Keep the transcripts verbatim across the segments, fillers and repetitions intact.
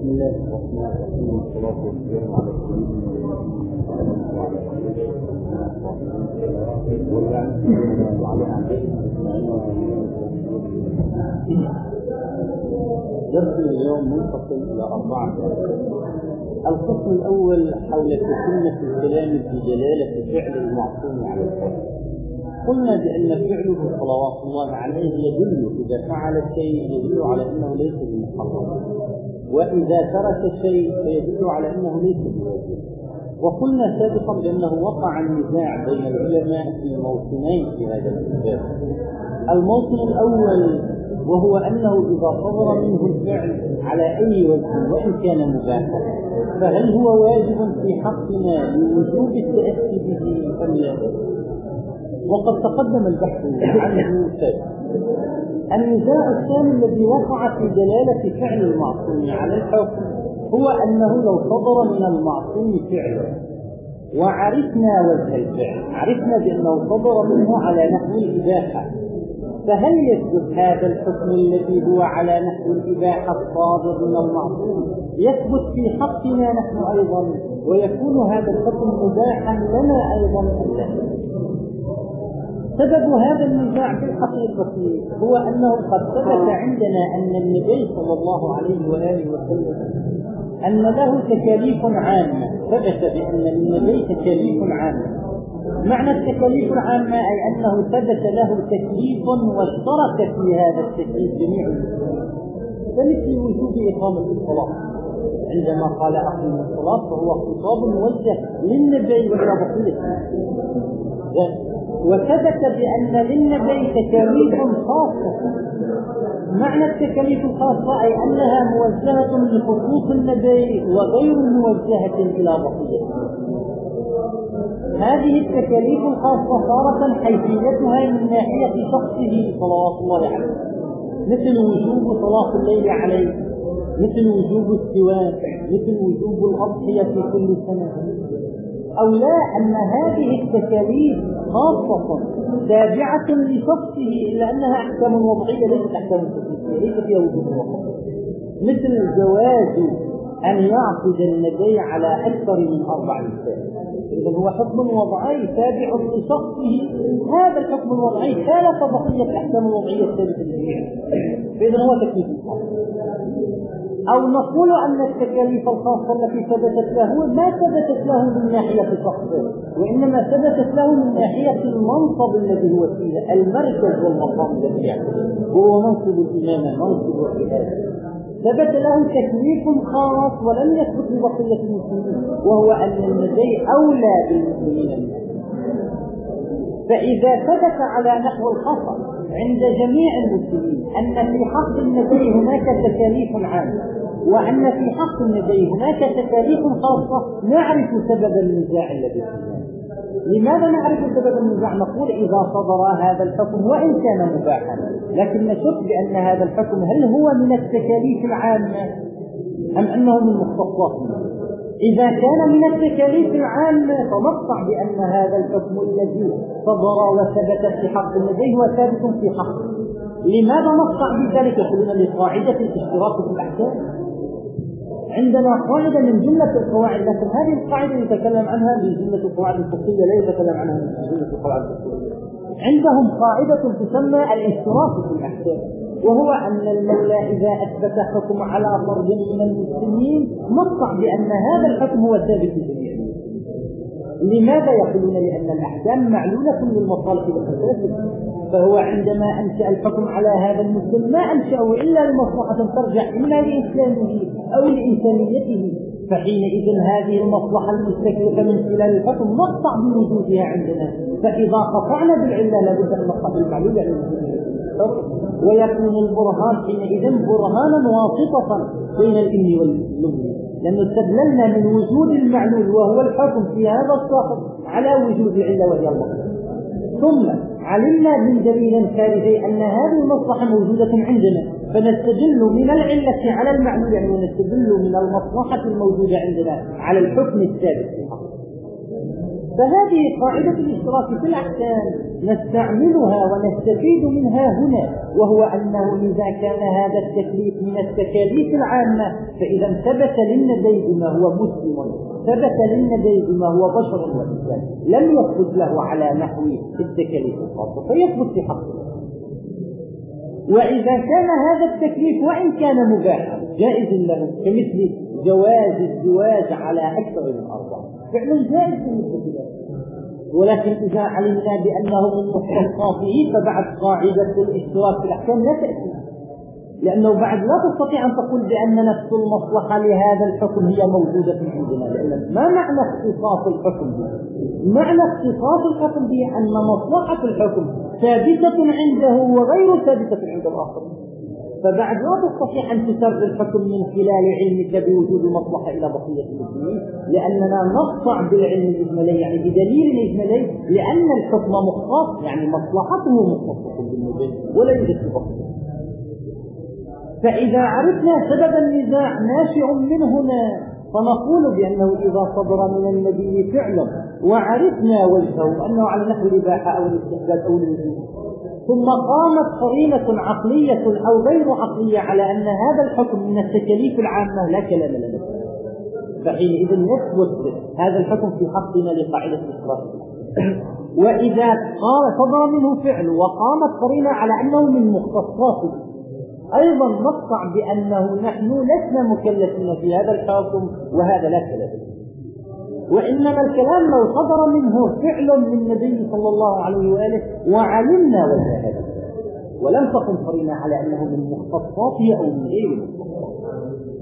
بسم الله الرحمن الرحيم والصلاة والسلام على سيدنا وعلى آله وعلى درس اليوم منفصل إلى أربعة. القسم الأول حول تتمة الكلام في جلالة فعل المعصوم على القول. قلنا بأن فعله صلوات الله عليه يدل إذا فعل شيء يدل على أنه ليس بمحرم، وإذا ترك شيء فيدل على أنه ليس بواجب. وقلنا سابقا بأنه وقع النزاع بين العلماء في موطنين في هذا الكتاب. الموطن الأول وهو أنه إذا صدر منه الفعل على أي وجه وإن كان مباحا فهل هو واجب في حقنا لوجوب التأسي به أم لا؟ وقد تقدم البحث عنه سابقا. النزاع الثاني الذي وقع في دلالة فعل المعصوم على الحكم هو أنه لو صدر من المعصوم فعله وعرفنا وجه الفعل، عرفنا بأنه صدر منه على نحو الإباحة، فهل يثبت هذا الحكم الذي هو على نحو الإباحة الصادر من المعصوم يثبت في حقنا نحن أيضا، ويكون هذا الحكم مباحا لنا أيضا أم لا؟ سبب هذا النزاع في الحقيقة هو أنه قد ثبت عندنا أن النبي صلى الله عليه وآله وسلم أن له تكاليف عامة، ثبت بأن للنبي تكاليف عامة. معنى التكاليف العامة أي أنه ثبت له تكليف واشترك في هذا التكليف جميع المسلمين، فمثل وجوب إقامة الصلاة عندما قال أقيموا الصلاة فهو خطاب موجه للنبي وإلى بقية المسلمين. وثبت بأن للنبي تكاليف خاصة. معنى التكاليف الخاصة أي أنها موجهة لخصوص النبي وغير موجهة إلى بقية. هذه التكاليف الخاصة صارت حيثيتها من ناحية شخصه صلوات الله عليه، مثل وجوب صلاة الليل عليه، مثل وجوب السواك، مثل وجوب الأضحية في كل سنة. أو لا أن هذه التكاليف خاصة تابعة لشخصه إلا أنها أحكام وضعية ليست أحكام تكليفية، ليس فيها وجوب وقت. مثل جواز أن يعقد النبي على أكثر من أربع نساء، إذن هو حكم وضعي تابع لشخصه، هذا الحكم الوضعي خالف بقية الأحكام الوضعية الثابتة للجميع، فإذن هو تكليف خاص. أو نقول أن التكاليف الخاصة التي ثبتت له ما ثبتت له من ناحية شخصه، وإنما ثبتت له من ناحية المنصب الذي هو فيه، المركز والمقام الذي يعمله، هو منصب الإمامة، منصب الرئاسة. ثبت له تكليف خاص ولم يثبت لبقية المسلمين، وهو أن النبي أولى بالمسلمين منه. فإذا ثبت على نحو الخطأ عند جميع المسلمين أن في حق النبي هناك تكاليف عامة وأن في حق النبي هناك تكاليف خاصة، نعرف سبب النزاع الذي فيه. لماذا نعرف سبب النزاع؟ نقول إذا صدر هذا الحكم وإن كان مباحا، لكن نشك بأن هذا الحكم هل هو من التكاليف العامة أم أنه من مختصات منه. إذا كان من التكاليف العامة فنقطع بأن هذا الحكم الذي صدر وثبت في حق النبي هو ثابت في حقه. لماذا نقطع بذلك؟ قلنا لقاعدة الاشتراك في الأحكام. عندنا قاعدة من جملة القواعد، لكن هذه القاعدة يتكلم عنها بجملة القواعد الفقهية لا يتكلم عنها من جملة القواعد الفقهية. عندهم قاعدة تسمى الاشتراك في الأحكام، وهو أن المولى إذا أثبت حكم على فرد من المسلمين نقطع بأن هذا الحكم هو الثابت للجميع. لماذا؟ يقولون لأن الأحكام معلولة للمصالح والمفاسد، فهو عندما أنشأ الحكم على هذا المسلم ما أنشأه إلا لمصلحة ترجع إما لإسلامه أو لإنسانيته، فحينئذ هذه المصلحة المستكلفة من خلال الحكم نقطع بوجودها عندنا. فإذا قطعنا بالعلة لابد أن نقطع بالمعلول يعني ويكون البرهان حينئذ برهانا واسطة بين الإن واللغة، لأنه استدللنا من وجود المعلول وهو الحكم في هذا الشخص على وجود العلة وهي المصلحة، ثم علمنا من دليل خارجي أن هذه المصلحة موجودة عندنا فنستدل من العلة على المعلول يعني ونستدل من المصلحة الموجودة عندنا على الحكم الثابت في الحق. فهذه قاعدة الاشتراك في الأحكام نستعملها ونستفيد منها هنا، وهو أنه إذا كان هذا التكليف من التكاليف العامة فإذا ثبت للنبي بما هو مسلم، ثبت للنبي بما هو بشر وإنسان، لم يثبت له على نحو التكاليف الخاصة فيثبت في حقه. وإذا كان هذا التكليف وإن كان مباحا جائز له كمثل جواز الزواج على أكثر من أربعة، فعلا جائز بالنسبة له، ولكن إذا علمنا بأنه من مختصاته فبعد قاعدة الاشتراك في الأحكام لا تأتي، لأنه بعد لا تستطيع أن تقول بأن نفس المصلحة لهذا الحكم هي موجودة عندنا، لأن ما معنى اختصاص الحكم به؟ معنى اختصاص الحكم به أن مصلحة الحكم ثابتة عنده وغير ثابتة عند الآخر، فبعد لا تستطيع أن تسرد الحكم من خلال علمك بوجود المصلحة إلى بقية المسلمين، لأننا نقطع بالعلم الإجمالي يعني بدليل الإجمالي، لأن الحكم مختص يعني مصلحته مختصة بالنبي ولا يوجد في بقية. فإذا عرفنا سبب النزاع ناشئ من هنا فنقول بأنه إذا صدر من النبي فعلا وعرفنا وجهه أنه على نحو الإباحة أو الاستحباب أو الوجوب، ثم قامت قرينة عقلية أو غير عقلية على أن هذا الحكم من التكاليف العامة لا كلام لنا، فحينئذ يثبت هذا الحكم في حقنا لقاعدة الاشتراك. وإذا قال صدر منه فعل وقامت قرينة على أنه من مختصاته أيضا نقطع بأنه نحن لسنا مكلفين في هذا الحكم وهذا لا كلام، وإنما الكلام لو صدر منه فعل من النبي صلى الله عليه وآله وعلمنا وجه هذا ولم تكن قرينة على أنه من مختصاته أو من غير مختصاته،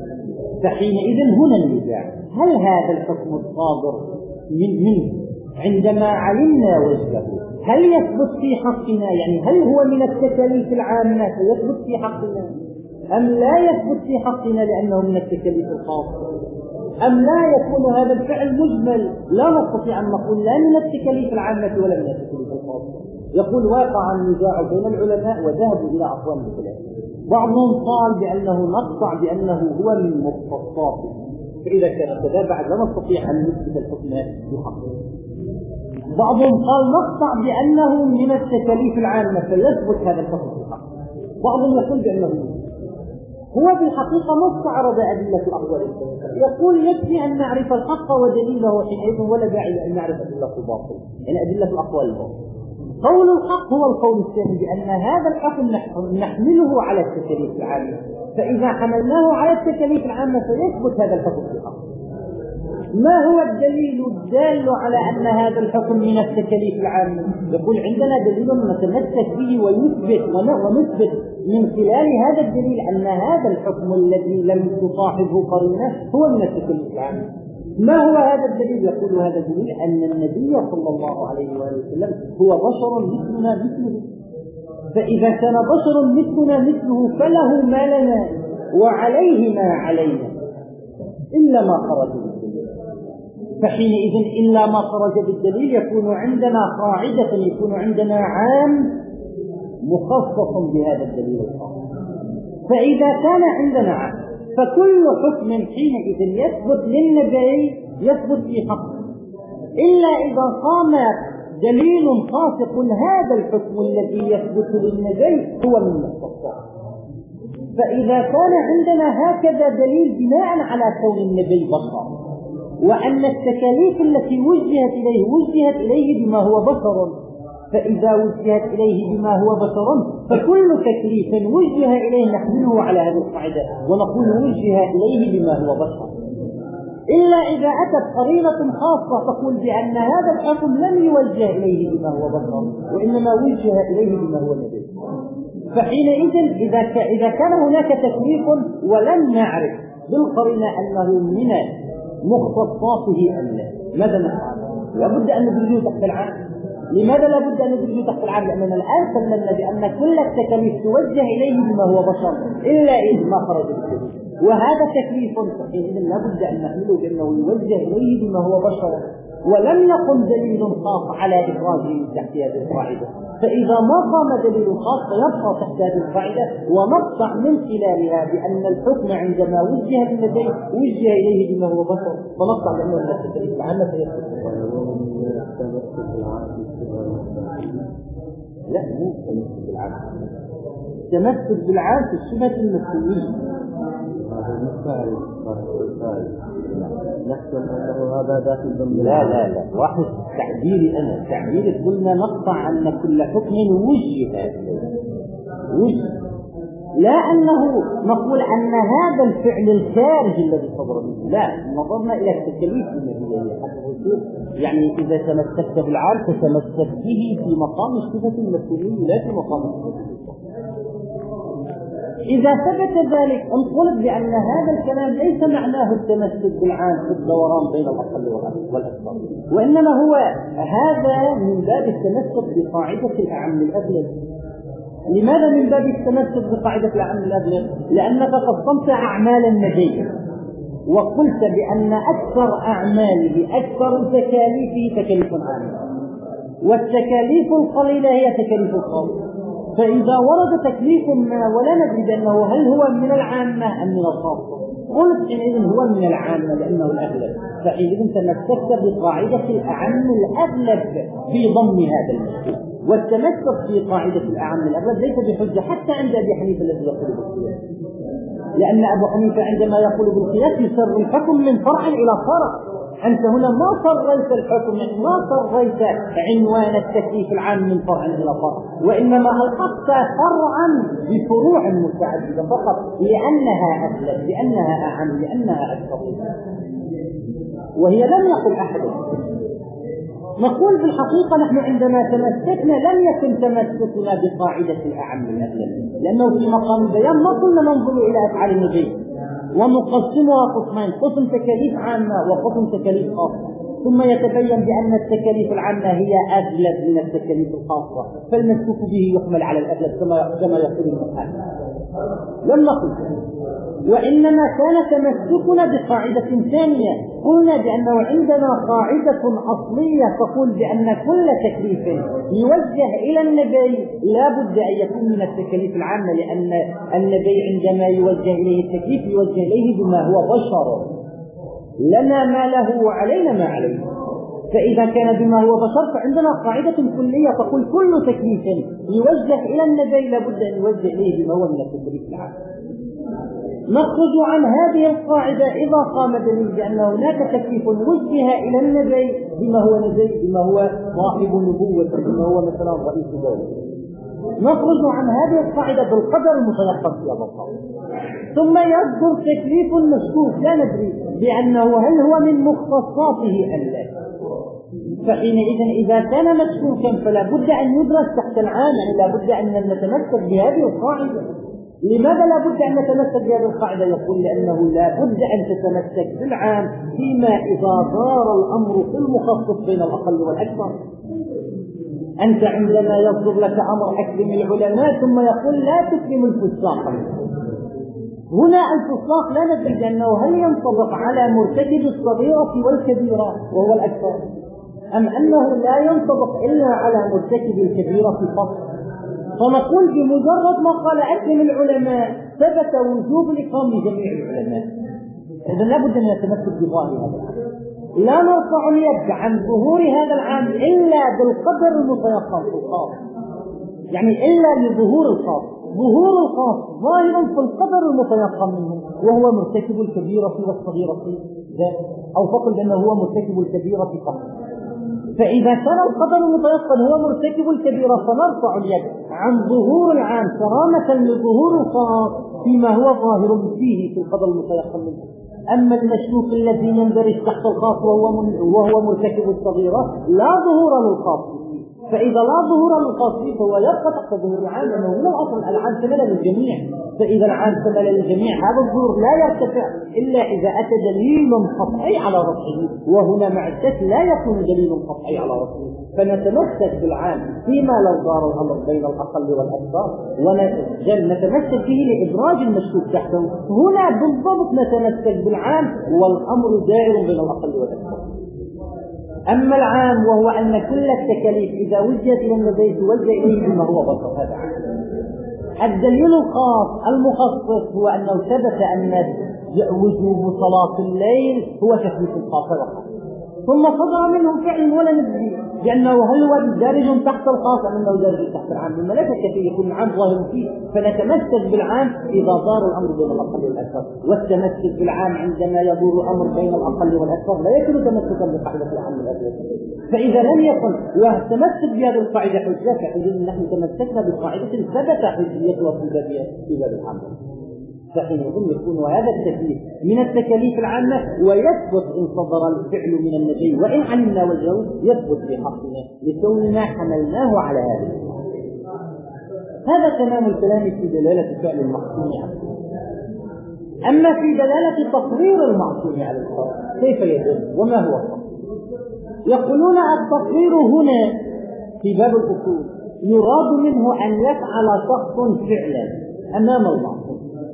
فحينئذ هنا النزاع هل هذا الحكم الصادر من منه عندما علمنا وجهه هل يثبت في حقنا، يعني هل هو من التكاليف العامة فيثبت في حقنا أم لا يثبت في حقنا لأنه من التكاليف الخاصة، أم لا يكون هذا الفعل مجمل لا نستطيع أن نقول لا من التكاليف العامة ولا من التكاليف الخاصة. يقول واقع النزاع بين العلماء وذهبوا إلى أقوال بخلاف، بعضهم قال بأنه نقطع بأنه هو من مختصاته، فإذا كان كذا بعد لا نستطيع أن نثبت الحكم بحقه. بعضهم قال نقطع بأنه من التكاليف العامة فيثبت هذا الحكم بحقه. بعضهم يقول بأنه هو في الحقيقة ما استعرض أدلة الأقوال الثلاثة، يقول يكفي أن نعرف الحق ودليله حينئذ ولا داعي أن نعرف أدلة الباطل، يعني أدلة الأقوال الباطل. قول الحق هو القول الثاني بأن هذا الحكم نحمله على التكاليف العامة، فإذا حملناه على التكاليف العامة فيثبت هذا الحكم في الحق. ما هو الدليل الدال على أن هذا الحكم من التكاليف العامة؟ يقول عندنا دليل نتمسك به ويثبت ونثبت من خلال هذا الدليل أن هذا الحكم الذي لم تصاحبه قرينة هو من التكاليف العامة. ما هو هذا الدليل؟ يقول هذا الدليل أن النبي صلى الله عليه وسلم هو بشر مثلنا مثله، فإذا كان بشر مثلنا مثله فله ما لنا وعليه ما علينا إلا ما خرج بالدليل، فحينئذ إلا ما خرج بالدليل يكون عندنا قاعدة، يكون عندنا عام مخصص بهذا الدليل الخاص. فإذا كان عندنا عام فكل حكم حينئذ يثبت للنبي يثبت في حقه، إلا إذا قام دليل خاص هذا الحكم الذي يثبت للنبي هو من مختصاته. فإذا كان عندنا هكذا دليل بناء على كون النبي بشر وأن التكاليف التي وجهت إليه وجهت إليه بما هو بشر، فإذا وجهت إليه بما هو بشر فكل تكليف وجه إليه نحمله على هذه القاعدة ونقول وجه إليه بما هو بشر، إلا إذا أتت قرينة خاصة تقول بأن هذا الحكم لم يوجه إليه بما هو بشر وإنما وجه إليه بما هو نبي. فحينئذ إذا إذا كان هناك تكليف ولم نعرف بالقرينة أنه من مختصاته أم لا، ماذا نفعل؟ لابد أن ندرجه تحت العام. لماذا لابد أن ندرجه تحت العام؟ لأننا الآن سلمنا بأن كل التكاليف توجه إليه بما هو بشر إلا إذ ما خرج بالدليل، وهذا تكليف صحيح لابد أن نحمله بأنه يوجه إليه بما هو بشر، ولم يقم دليل خاص على إخراجه من تحت هذه القاعدة. فإذا ما قام دليل خاص فيبقى تحت هذه القاعدة ونقطع من خلالها بأن الحكم عندما وجه للنبي وجه إليه بما هو بشر، فنقطع بأنه لا تكليف العامة فيثبت. لا مو التمسك بالعام، التمسك بالعام في الشبهة المفهومية. هذا المثال نحكم أنه هذا داخل ضمن لا لا لا واحد تعبيري أنا تعبيري قلنا نقطع أن كل حكم وجه وجه، لا أنه نقول أن هذا الفعل الخارج الذي صدر منه، لا نظرنا إلى التكاليف النبوية يعني إذا تمسكت بالعام تتمسك به في مقام الصفة المفهومية لا في مقام الصفة. إذا ثبت ذلك انقلب بأن هذا الكلام ليس معناه التمسك بالعام في الدوران بين الأقل والأكثر، وإنما هو هذا من باب التمسك بقاعدة الأعم الأغلب. لماذا من باب التمسك بقاعدة الأعم الأغلب؟ لأنك قسمت أعمال النبي وقلت بأن أكثر أعماله أكثر تكاليفه تكاليف عامة، والتكاليف القليلة هي تكاليف الخاصة. فإذا ورد تكليف ما ولا ندري بأنه هل هو من العامة أم من الخاصة، قلت حينئذ هو من العامة لأنه الأغلب، فحينئذ تمسكت بقاعدة الأعم الأغلب في ضم هذا المشكل. والتمسك في قاعدة الأعم الأغلب ليس بحجة حتى عند أبي حنيفة الذي يقول بالقياس، لأن أبو حنيفة عندما يقول بالقياس يسر الحكم من فرع إلى فرع. أنت هنا ما صريت الحكم، ما صريت عنوان التكليف العام من فرع إلى فرع، وإنما ألحقت فرعا بفروع متعددة فقط لأنها أغلب، لأنها أعم، لأنها أكثر، وهي لم يقل أحد. نقول في الحقيقة نحن عندما تمسكنا لم يكن تمسكنا بقاعدة الأعم الأغلب، لأنه في مقام البيان ما كنا ننظر إلى أفعال النبي ونقسمها قسمين، قسم تكاليف عامة وقسم تكاليف خاصة، ثم يتبين بأن التكاليف العامة هي أغلب من التكاليف الخاصة، فالمسكوك به يحمل على الأغلب كما يقول المحامي. لم نقل، وإنما كان تمسكنا بقاعدة ثانية. قلنا بأنه عندنا قاعدة أصلية تقول بأن كل تكليف يوجه إلى النبي لا بد أن يكون من التكاليف العامة، لأن النبي عندما يوجه إليه التكليف يوجه إليه بما هو بشر، لنا ما له وعلينا ما عليه. فإذا كان بما هو بشر فعندنا قاعدة كلية تقول كل تكليف يوجه إلى النبي لا بد أن يوجه إليه بما هو من التكليف العام. نخرج عن هذه القاعدة إذا قام دليل بأن هناك تكليف وجه إلى النبي بما هو نبي، بما هو صاحب نبوة، بما هو مثلا رئيس دولة. نخرج عن هذه القاعدة بالقدر المتيقن في هذا القول، ثم يذكر تكليف مشكوك لا ندري بأنه هل هو من مختصاته أم لا. فحينئذ إذا كان مشكوكا فلا بد أن يدرس تحت العام، يعني لا بد أن نتمسك بهذه القاعدة. لماذا لا بد أن نتمسك بهذه القاعدة؟ يقول لأنه لا بد أن تتمسك بالعام فيما إذا دار الأمر في المخصص بين الأقل والأكثر. أنت عندما يصدر لك أمر أكرم العلماء ثم يقول لا تكرم الفساق، هنا الفساق لا ندري بأنه هل ينطبق على مرتكب الصغيرة والكبيرة وهو الأكثر، أم أنه لا ينطبق إلا على مرتكب الكبيرة فقط. فنقول بمجرد ما قال أكرم العلماء ثبت وجوب الإكرام لجميع العلماء. إذن لا بد أن نتمسك بظاهر هذا العام، لا نرفع اليد عن ظهور هذا العام إلا بالقدر المتيقن في الخاص، يعني إلا لظهور الخاص. ظهور الخاص ظاهر في القدر المتيقن منه وهو مرتكب الكبيرة والصغيرة ذات، أو فقل بأنه هو مرتكب الكبيرة فقط. فإذا كان القدر المتيقن هو مرتكب الكبيرة فنرفع اليد عن ظهور العام كرامة لظهور الخاص فيما هو ظاهر فيه في القدر المتيقن منه. أما المشكوك الذي يندرج تحت الخاص وهو, وهو مرتكب الصغيرة لا ظهور للخاص، فإذا لا ظهور للخاص فهو يبقى تحت ظهور العام، لأنه من الأصل العام شمل للجميع. فإذا العام شمل للجميع هذا الظهور لا يرتفع إلا إذا أتى دليل قطعي على رفعه، وهنا مع الشك لا يكون دليل قطعي على رفعه، فنتمسك بالعام فيما لو دار الأمر بين الأقل والأكثر ونتمسك به لإدراج المشكوك تحته. هنا بالضبط نتمسك بالعام والأمر دائر بين الأقل والأكثر. أما العام وهو أن كل التكاليف إذا وجهت إلى النبي توجه إليه بما هو بطر، هذا عام. الدليل الخاص المخصص هو أنه ثبت أن وجوب صلاة الليل هو تكليف الخاص، ثم صدر منهم فعل ولا ندري لأنه هل هو دارج تحت الخاص أم أنه دارج تحت العام؟ لما لا شك فيه يكون العام ظاهر فيه، فنتمسك بالعام إذا دار الأمر بين الأقل والأكثر، والتمسك بالعام عندما يدور الأمر بين الأقل والأكثر لا يكون تمسكا بقاعدة العام والأكثر. فإذا لم يكن والتمسك بهذه القاعدة حجة، فحين نحن تمسكنا بقاعدة ثبت حجيتها في باب في باب العام، فحينئذ يكون هذا التكليف من التكاليف العامة، ويثبت إن صدر الفعل من النبي وإن علمنا وجهه يثبت في حقنا لكوننا حملناه على هذا. هذا تمام الكلام في دلالة فعل المعصوم على الخطأ. أما في دلالة تصوير المعصوم على الخطأ كيف يدل وما هو الخطأ؟ يقولون التصوير هنا في باب الأصول يراد منه أن يفعل شخص فعلا أمام المعصوم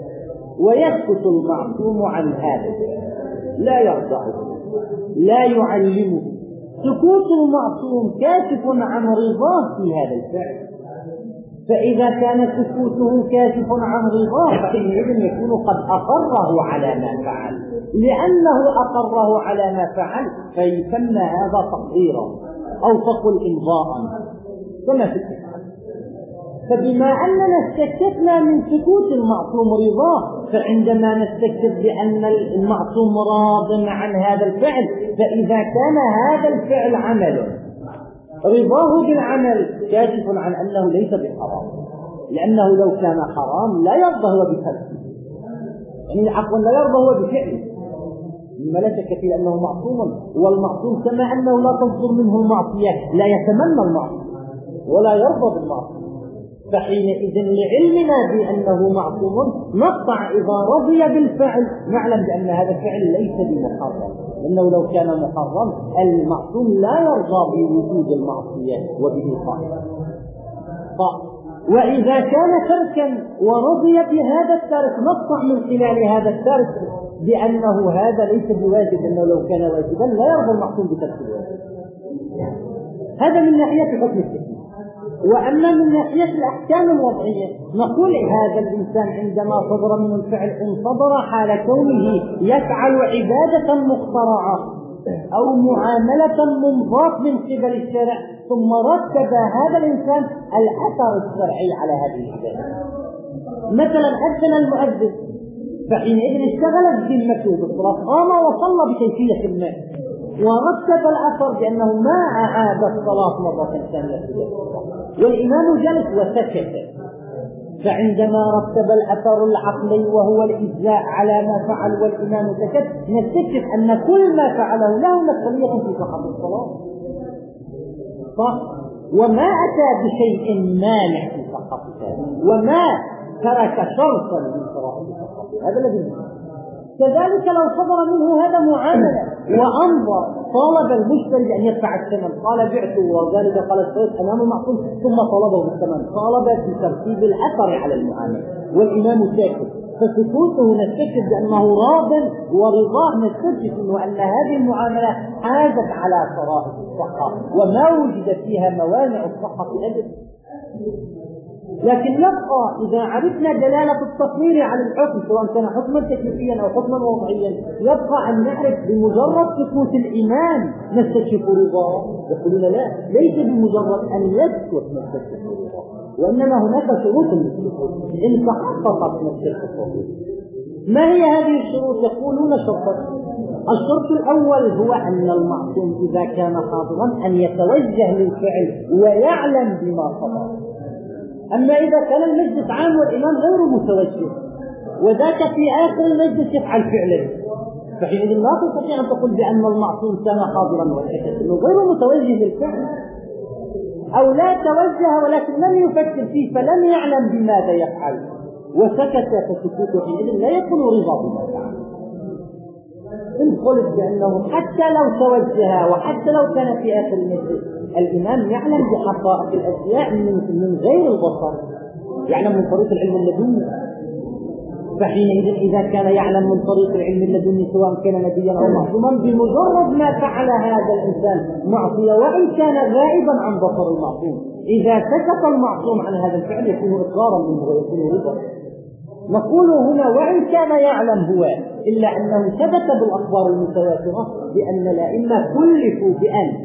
ويسكت المعصوم عن هذا، لا يرضعه لا يعلمه. سكوت المعصوم كاشف عن رضاه في هذا الفعل، فإذا كان سكوته كاشف عن رضاه فحينئذ يكون قد أقره على ما فعل، لأنه أقره على ما فعل فيسمى هذا تقديرا أو تقل إمضاء كما في الكتاب. فبما أننا استكتنا من سكوت المعصوم رضاه، فعندما نستكتب بأن المعصوم راض عن هذا الفعل، فإذا كان هذا الفعل عمل رضاه بالعمل كاشف عن أنه ليس بحرام، لأنه لو كان حرام لا يرضى هو بفعله، يعني عفوا لا يرضى هو بفعله، مما لا شك فيه أنه معصوم، والمعصوم كما أنه لا تصدر منه المعصية لا يتمنى المعصية ولا يرضى بالمعصية، فحينئذ لعلمنا بأنه معصوم نقطع إذا رضي بالفعل نعلم بأن هذا الفعل ليس بمحرم، لأنه لو كان محرم المعصوم لا يرضى بوجود المعصية وبإيقاعها. وإذا كان تركا ورضي بهذا الترك نقطع من خلال هذا الترك بأنه هذا ليس بواجب، أنه لو كان واجبا لا يرضى المعصوم بترك الواجب. هذا من ناحية حكم التكليف. وأما من ناحية الأحكام الوضعية نقول هذا الإنسان عندما صدر من الفعل إن صدر حال كونه يفعل عبادة مخترعة أو معاملة منضاف من قبل الشرع ثم رتب هذا الإنسان الأثر الشرعي على هذه العبادة. مثلا أذن المؤذن فحينئذ اشتغلت ذمته بالصلاة قام وصلى بكيفية ما ورتب الأثر بأنه ما أعاد الصلاة مرة ثانية والإمام جلس وسكت، فعندما رتب الأثر العقلي وهو الإجزاء على ما فعل والإمام سكت نستكشف أن كل ما فعله له مسؤولية في صحة الصلاة صح؟ وما أتى بشيء مانع في صحتها وما ترك شرطا من شرائط الصحة، هذا الذي كذلك لو صدر منه هذا معاملة وأمضى طالب المشتري أن يدفع الثمن قال بعته وذلك قال اشتريت أمام المعصوم ثم طلبه بالثمن، طالب بترتيب الأثر على المعاملة والإمام ساكت، فسكوته نستكشف بأنه راض ورضاه نستكشف أنه أن هذه المعاملة حازت على شرائط الصحة وما وجد فيها موانع الصحة أبدا. لكن يبقى إذا عرفنا دلالة التصوير على الحكم سواء كان حكما تكليفيا أو حكما وضعيا يبقى أن نعرف بمجرد سكوت الإمام نستكشف رضاه. يقولون لا ليس بمجرد أن يسكت نستكشف رضاه، وإنما هناك شروط للسكوت إن تحققت نستكشف رضاه. ما هي هذه الشروط؟ يقولون شرطا. الشرط الأول هو أن المعصوم إذا كان حاضرا أن يتوجه للفعل ويعلم بما صدر. أما إذا كان المجلس عام والإمام غير متوجه وذاك في آخر المجلس يفعل فعله فحينئذ لا تستطيع أن تقول بأن المعصوم كان حاضرا وسكت، إنه غير متوجه للفعل أو لا توجه ولكن لم يفكر فيه فلم يعلم بماذا يفعل وسكت، فسكوته حينئذ لا يكون رضا بما فعل. إن قلت بأنه حتى لو توجه وحتى لو كان في آخر المجلس الإمام يعلم بحقائق الأشياء من, من غير البصر، يعلم من طريق العلم اللدني، فحينئذ إذا كان يعلم من طريق العلم اللدني سواء كان نبيا أو معصوما بمجرد ما فعل هذا الإنسان معصية وإن كان غائبا عن بصر المعصوم إذا سكت المعصوم عن هذا الفعل يكون إقرارا منه ويكون رضا. نقول هنا وإن كان يعلم هو إلا أنه ثبت بالأخبار المتواترة بأن الأئمة كلفوا بأن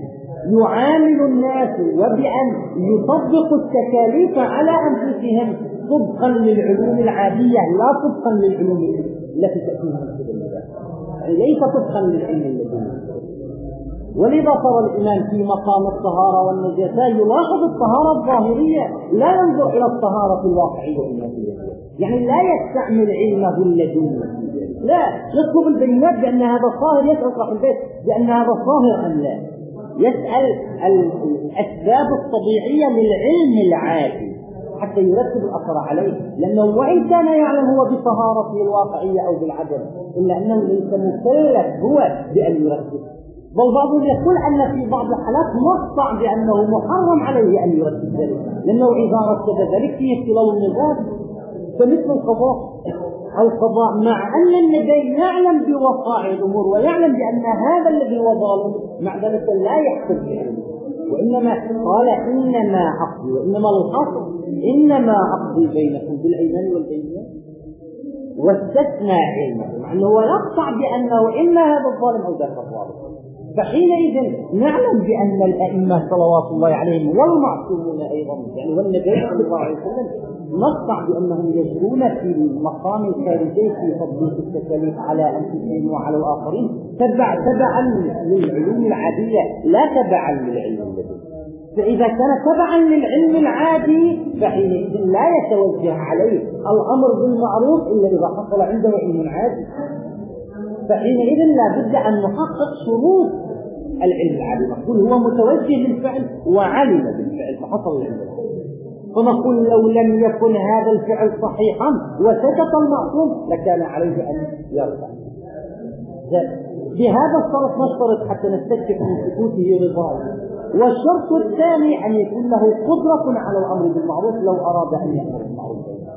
يعامل الناس وبأن يطبقوا التكاليف على أنفسهم طبقا للعلوم العادية لا طبقا للعلوم التي تأتي من قبل الله، يعني ليس طبقا للعلم الذي. ولذا صار الإمام في مقام الطهارة والنجاسة يلاحظ الطهارة الظاهرية، لا ينظر إلى الطهارة الواقعية، يعني لا يستعمل علمه اللدني، لا يطلب البينات بأن هذا الطاهر، يسأل صاحب البيت بأن هذا الطاهر أم لا، يسأل الأسباب الطبيعية للعلم العادي حتى يرتب الأثر عليه، لأنه وإن كان يعلم هو بطهارته الواقعية أو بالعدم إلا أنه ليس مكلف هو بأن يرتب. بل بعضهم يقول أن في بعض الحالات نقطع بأنه محرم عليه أن يرتب ذلك، لأنه إذا رتب ذلك فيه اختلال النظام. فمثل القضاء القضاء مع أن النبي يعلم بوقائع الأمور ويعلم بأن هذا الذي هو ظالم، مع ذلك لا يحسب بعلمه، وإنما قال إنما أقضي، وإنما الحصر إنما أقضي بينكم بالأيمان والبينات، واستثنى علمه، مع أنه يقطع بأنه إما هذا الظالم أو ذاك الظالم. فحينئذ نعلم بأن الأئمة صلوات الله عليهم والمعصومون أيضا يعني والنبي صلى الله عليه وسلم نقطع بأنهم يجرون في المقام الخارجي في تطبيق التكاليف على أنفسهم وعلى الآخرين تبع تبعا للعلوم العادية لا تبعا للعلم الذي. فإذا كان تبعا للعلم العادي فحينئذ لا يتوجه عليه الأمر بالمعروف إلا إذا حصل عنده علم عادي، فحينئذ لا بد أن نحقق شروط العلم العادي. نقول هو متوجه للفعل وعلم بالفعل فحصل العلم العادي، فنقول لو لم يكن هذا الفعل صحيحا وسكت المعصوم لكان عليه أن يرفع. بهذا الشرط نشترط حتى نستكشف من سكوته رضاه. والشرط الثاني أن يكون له قدرة على الأمر بالمعروف لو أراد أن يأمر بالمعروف.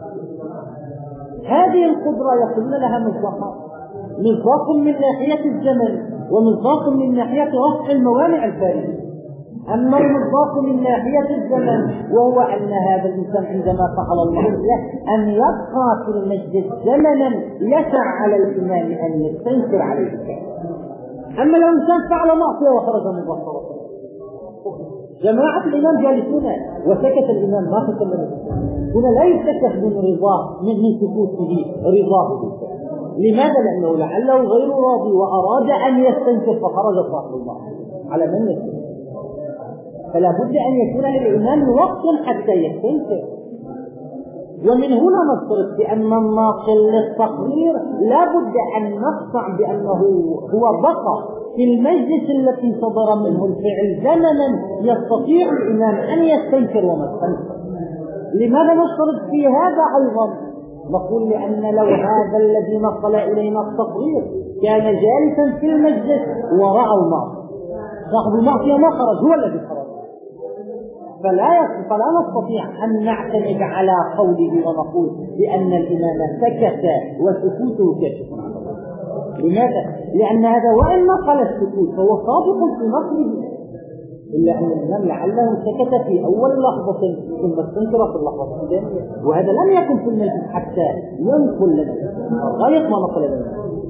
هذه القدرة يقولون لها مصداقات، مصداق من ناحية الزمن ومصداق من ناحية رفع الموانع الخارجية. أما المصداق من ناحية الزمن وهو أن هذا الإنسان عندما فعل المعصية أن يبقى في المسجد زمنا يسع على الإمام أن يستنكر عليه الفعل. أما لو إنسان فعل معصية وخرج مباشرة جماعة الإمام جالسون وسكت الإمام ما تكلم، هنا لا يستكف من رضاه من سكوته رضاه بالفعل. لماذا؟ لأنه لعله غير راضي وأراد أن يستنكر فخرج صاحب المعصية على من يستنكر، فلا بد أن يكون للإمام وقت حتى يستنكر. ومن هنا نفترض بأن الناقل للتقرير لا بد أن نقطع بأنه هو بقى في المجلس التي صدر منه الفعل زمنا يستطيع الإمام أن يستنكر وما استنكر. لماذا نفترض في هذا أيضا؟ نقول لأن لو هذا الذي نقل إلينا التقرير كان جالسا في المجلس ورأى المعصية، صاحب المعصية ما خرج هو الذي خرج، فلا فلا نستطيع أن نعتمد على قوله ونقول بأن الإمام سكت وسكوته كشف عن الله. لماذا؟ لأن هذا وإن نقل السكوت فهو صادق في نقله، إلا أن الإمام لعله سكت في أول لحظة ثم استنكر في اللحظة الثانية، وهذا لم يكن في المجلس حتى ينقل لنا غاية ما نقل لنا.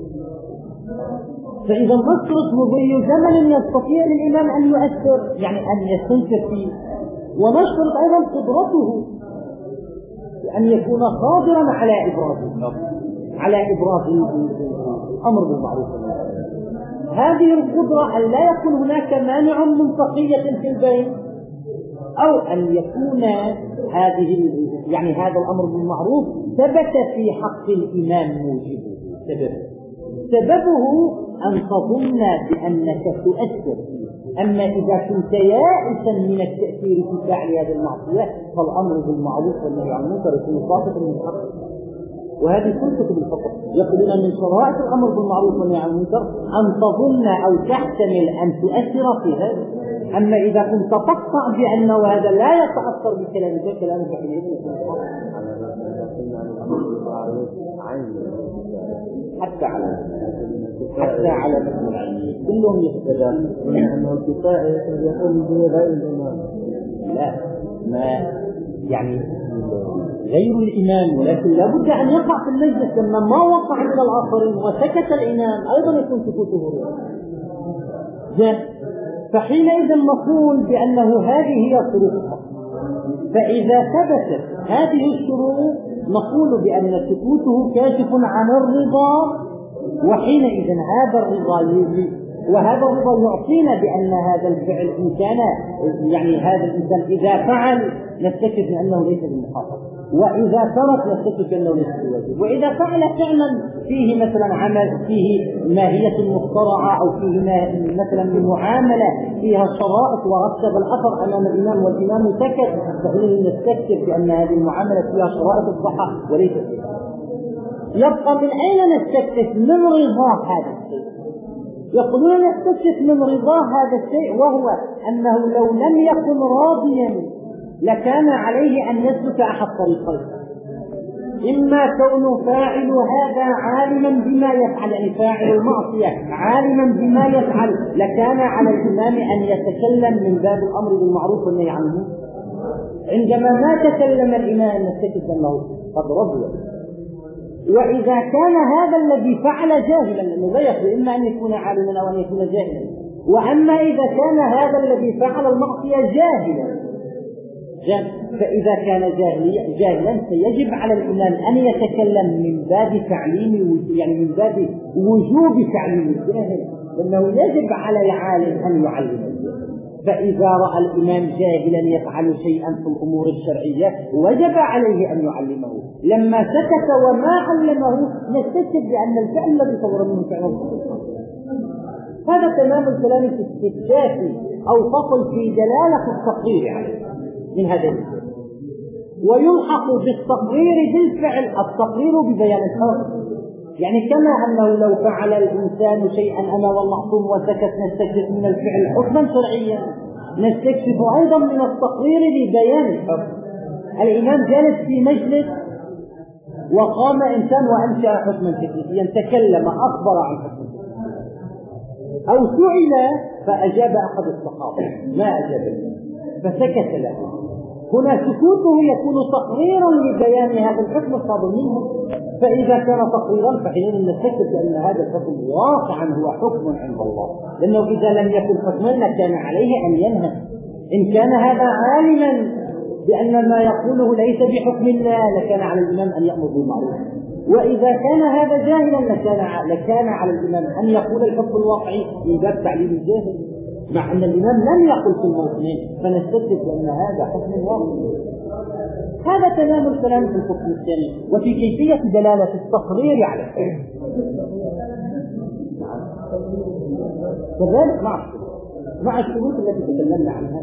فإذا نشترط مضي زمن يستطيع الإمام أن يؤثر يعني أن يستنكر فيه، ونشترط أيضا قدرته أن يكون قادرا على إبراز على إبراز الأمر بالمعروف. هذه القدرة أن لا يكون هناك مانع من تقية في البين، أو أن يكون هذه يعني هذا الأمر بالمعروف ثبت في حق الإمام موجبه سببه سببه أن تظن بأنك تؤثر فيه. أما إذا كنت يائسا من التأثير في فعل هذه المعصية فالأمر بالمعروف والنهي عن المنكر يكون ساقطا من حقك. وهذه كل كتب الفقه يقولون من شرائط الأمر بالمعروف والنهي عن المنكر أن تظن أو تحتمل أن تؤثر في هذا. أما إذا كنت تقطع بأنه هذا لا يتأثر بكلامك كلامك حينئذ يكون حتى على حتى على مثل العلمين كلهم يستدل أنه الكفاية يقول بغير الإمام، لا ما يعني غير الإمام، ولكن لا بد أن يقع في المجلس لما ما وقع من الآخرين وسكت الإمام أيضا يكون سكوته رضا. فحينئذ نقول بأنه هذه هي شروط الحكم. فإذا ثبتت هذه الشروط نقول بأن سكوته كاشف عن الرضا، وحينئذ هذا الرضا يجي وهذا الرضا يعطينا بأن هذا الفعل إن كان يعني هذا الإنسان إذا فعل نستكشف أنه ليس بالمخاطر، وإذا ترك نستكشف أنه ليس بالواجب، وإذا فعل فعلا فيه مثلا عمل فيه ماهية مخترعة أو فيه مثلا من معاملة فيها شرائط ورتب الأثر أمام الإمام والإمام سكت، فإنه نستكشف بأن هذه المعاملة فيها شرائط الصحة وليس فيها. يبقى من أين نستكشف من رضا هذا الشيء؟ يقولون نستكشف من رضا هذا الشيء، وهو أنه لو لم يكن راضيا لكان عليه أن يسلك أحد طريقين: إما كون فاعل هذا عالما بما يفعل، يعني فاعل المعصية عالما بما يفعل، لكان على الإمام أن يتكلم من باب الأمر بالمعروف والنهي عن المنكر. عندما ما تكلم الإمام نستكشف أنه قد رضي. وإذا كان هذا الذي فعل جاهلا، لأنه لا يخلو إما أن يكون عالما أو أن يكون جاهلا، وأما إذا كان هذا الذي فعل المعصية جاهلا، فإذا كان جاهلا, جاهلا فيجب على الإمام أن يتكلم من باب تعليم، يعني من باب وجوب تعليم الجاهل، لأنه يجب على العالم أن يعلم الجاهل. فإذا رأى الإمام جاهلا يفعل شيئا في الأمور الشرعية وجب عليه أن يعلمه. لما سكت وما علمه نستشهد بأن الفعل الذي صدر منه فعل الخطأ. هذا تمام الكلام في استكشاف أو فصل في دلالة التقرير عليه من هذا الفعل، ويلحق بالتقرير بالفعل التقرير ببيان الحكم. يعني كما أنه لو فعل الإنسان شيئا أنا والمعصوم وسكت نستكشف من الفعل حكما شرعيا، نستكشف أيضا من التقرير ببيان الحكم. الإمام جالس في مجلس وقام إنسان وأنشأ حكما تكليفيا، تكلم أخبر عن حكم أو سئل فأجاب أحد الصحابة ما أجاب فسكت له، هنا سكوته يكون تقريرا لبيان هذا الحكم الصادر منه. فإذا كان تقريرا فحينئذ نستكشف بأن هذا الحكم واقعا هو حكم عند الله، لأنه إذا لم يكن حكما لكان عليه أن ينهى. إن كان هذا عالما بأن ما يقوله ليس بحكم الله لكان على الإمام أن يأمر بالمعروف، وإذا كان هذا جاهلا لكان لكان على الإمام أن يقول الحكم الواقعي من باب تعليم الجاهل، مع أن الإمام لم يقل في الموطنين، فنستدرك بأن هذا حكم واقعي. هذا تمام الكلام في الحكم الثاني وفي كيفية دلالة التقرير على الحكم. كذلك مع الشروط مع الشروط التي تكلمنا عنها.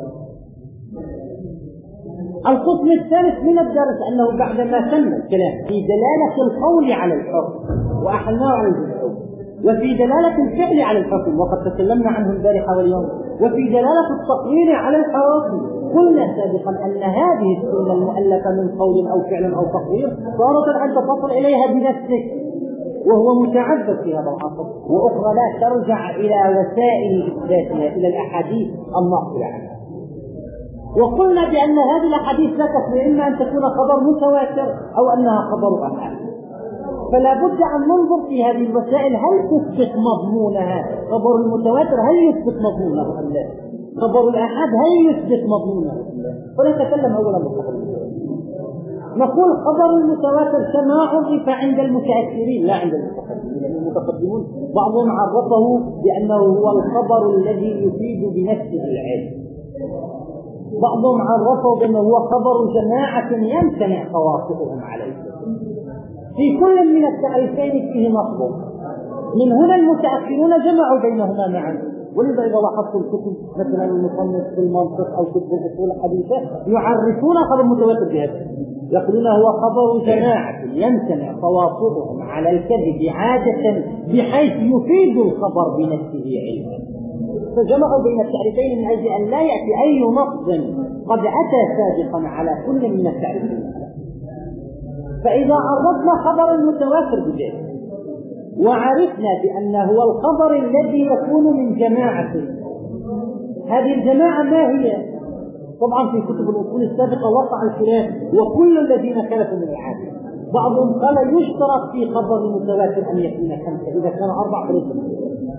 القسم الثالث من الدرس أنه بعدما تم الكلام في دلالة القول على الحكم وأحلناه على الحكم، وفي دلالة الفعل على الحكم وقد تكلمنا عنه البارحة واليوم، وفي دلالة التقرير على الحكم، قلنا سابقا أن هذه السنة المؤلفة من قول أو فعل أو تقرير صارت أن تصل إليها بنفسك، وهو متعذب في هذا العصر، وأخرى لا ترجع إلى وسائل إثباتها إلى الأحاديث الناقلة عنها. وقلنا بأن هذه الأحاديث لا تقوي إما أن تكون خبر متواتر أو أنها خبر أحاد، فلا بد أن ننظر في هذه الوسائل هل تثبت مضمونها. خبر المتواتر هل يثبت مضمونه أم لا؟ خبر الأحاد هل يثبت مضمونه أم لا؟ فنتكلم أولا بالخبر المتواتر. نقول خبر المتواتر كما عرف عند المتأخرين لا عند المتقدمين، لأن المتقدمون بعضهم عرفه بأنه هو الخبر الذي يفيد بنفسه العلم، بعضهم عرفه بأنه هو خبر جماعة يمتنع تواطؤهم عليه. في كل من التعريفين فيه نصب. من هنا المتأخرون جمعوا بينهما معا، ولذا إذا لاحظت الكتب مثلا المصنف في المنطق أو كتب الأصول الحديثة يعرفون خبر المتواتر بهذا، يقولون هو خبر جماعة يمتنع تواطؤهم على الكذب عادة بحيث يفيد الخبر بنفسه علما. فجمعوا بين التعريفين من أجل أن لا يأتي أي نص قد أتى سابقا على كل من التعريفين. فإذا عرفنا خبر المتواتر بذلك وعرفنا بأنه هو الخبر الذي يكون من جماعة، هذه الجماعة ما هي؟ طبعا في كتب الأصول السابقة وقع الخلاف وكل الذين خلفوا من العادة. بعضهم قال يشترط في خبر المتواتر أن يكون خمسة، إذا كان أربع فليس،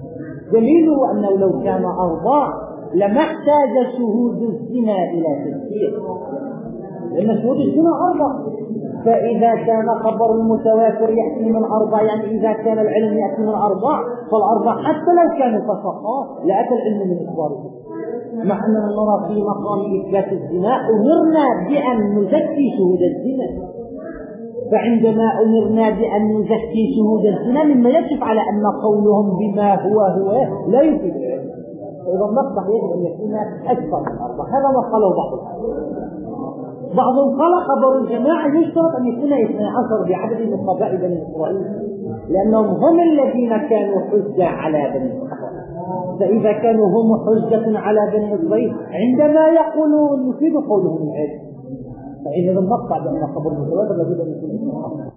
دليله أنه لو كان أربع لما احتاج شهود الزنا إلى تذكير، لأن شهود الزنا أربع. فإذا كان خبر المتواتر يأتي من أربع، يعني إذا كان العلم يأتي من أربع، فالأربع حتى لو كانوا فسقا لأتى العلم من إخباره. مع أننا نرى في مقام إثبات الزنا أمرنا بأن نزكي شهود الزنا، فعندما أمرنا بأن نزكي شهود الزنا مما يكشف على أن قولهم بما هو هو لا يفيد العلم. فإذا النقطة يجب أن يكون أكثر من أربع. هذا ما قاله بعض الحديث. بعضهم قال خبر الجماعة يشترط أن يكون اثني عشر بعدد من قبائل بني إسرائيل، لأنهم هم الذين كانوا حجة على بني إسرائيل. فإذا كانوا هم حجة على بني إسرائيل عندما يقولون يفيد قولهم العلم، فإذا نقطع بأن خبر المتواتر لابد أن يكون اثني عشر.